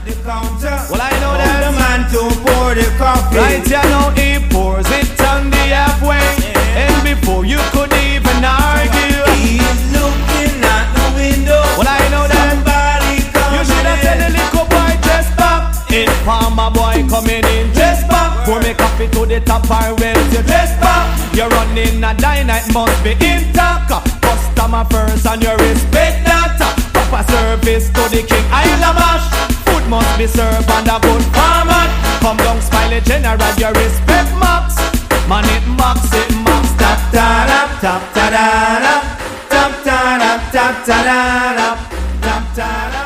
the counter. Well, I know that the man to pour the coffee. Right, you know he pours it on the halfway, and before you could even argue, he's looking out the window. Well, I know that somebody coming. You should have said the little boy just pop in. Farmer boy coming in, just pop. Pour me coffee to the top, I will you just pop. You're running a dynamite, must be intact. Customer first and you respect that. Proper service to the king, Isle of Mash. Food must be served and a good format. Come down, Smiley General, you respect Max. Man, it Max, tap ta da, tap ta da, tap ta da, tap ta da, tap ta da.